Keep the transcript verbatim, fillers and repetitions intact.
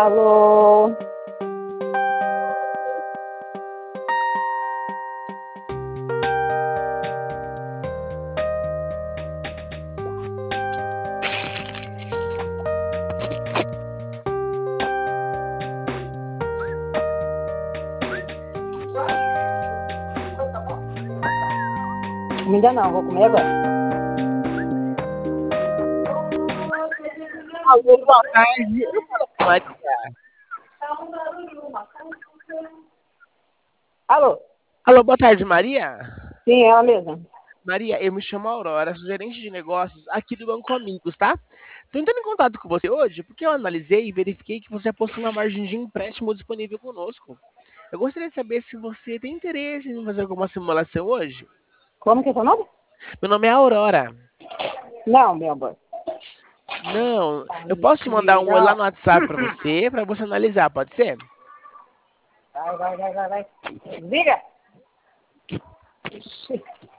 Alô? Ainda não, vou comer agora. Alô, boa tarde. Eu falo com Maria. Alô? Alô, boa tarde, Maria. Sim, ela mesma. Maria, eu me chamo Aurora, sou gerente de negócios aqui do Banco Amigos, tá? Tô entrando em contato com você hoje porque eu analisei e verifiquei que você já possui uma margem de empréstimo disponível conosco. Eu gostaria de saber se você tem interesse em fazer alguma simulação hoje. Como que é seu nome? Meu nome é Aurora. Não, meu amor. Não, eu posso te mandar um oi lá no WhatsApp para você, para você analisar, pode ser? Vai, vai, vai, vai, vai. Diga!